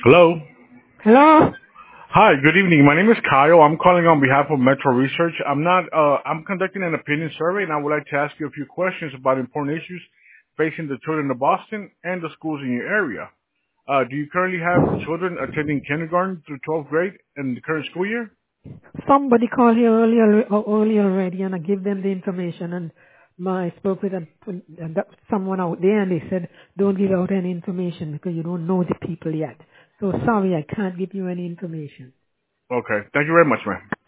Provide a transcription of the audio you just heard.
Hello. Hello? Hi, good evening. My name is Kyle. I'm calling on behalf of Metro Research. I'm conducting an opinion survey and I would like to ask you a few questions about important issues facing the children of Boston and the schools in your area. Do you currently have children attending kindergarten through 12th grade in the current school year? Somebody called here earlier already and I gave them the information and I spoke with someone out there and they said don't give out any information because you don't know the people yet. So sorry, I can't give you any information. Okay. Thank you very much, ma'am.